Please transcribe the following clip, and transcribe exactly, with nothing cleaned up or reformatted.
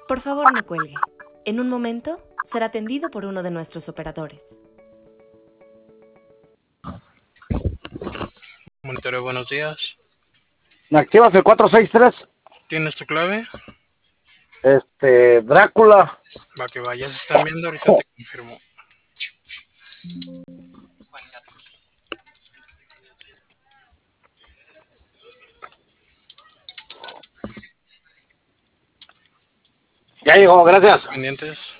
Por favor, no cuelgue. En un momento será atendido por uno de nuestros operadores. Monitoreo, buenos días. ¿Me activas el cuatro seis tres? ¿Tienes tu clave? Este, Drácula. Va que va, ya se están viendo, ahorita te confirmo. Ya llegó, gracias. Pendientes.